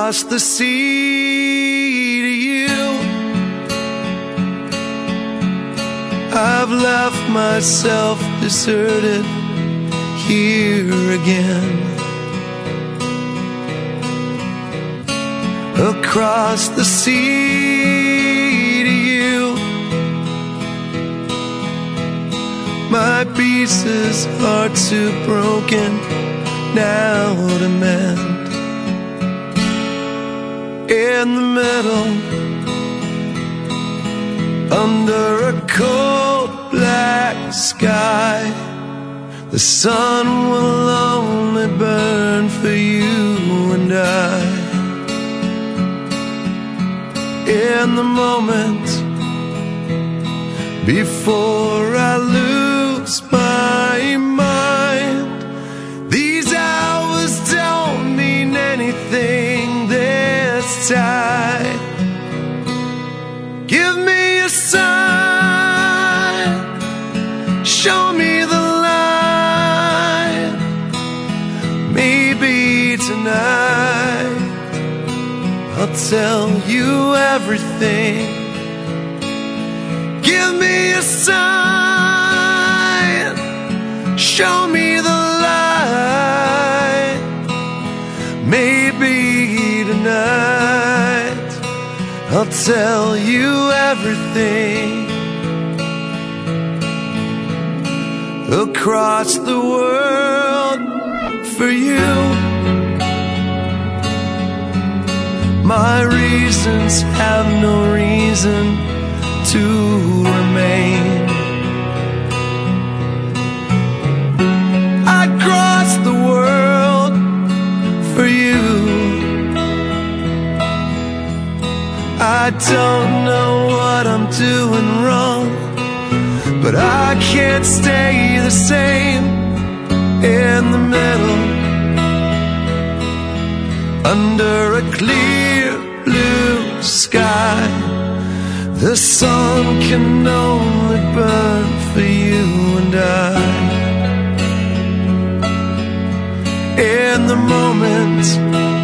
across the sea to you. I've left myself deserted here again. Across the sea to you. My pieces are too broken now to mend. In the middle, under a cold black sky, the sun will only burn for you and I. In the moment before I lose my mind, these hours don't mean anything this time. Give me a sign, show me the light. Maybe tonight I'll tell you everything. Give me a sign, show me the light. Maybe tonight I'll tell you everything. Across the world for you. My reasons have no reason to remain. I'd cross the world for you. I don't know what I'm doing wrong, but I can't stay the same in the middle. Under a clear blue sky, the sun can only burn for you and I. In the moment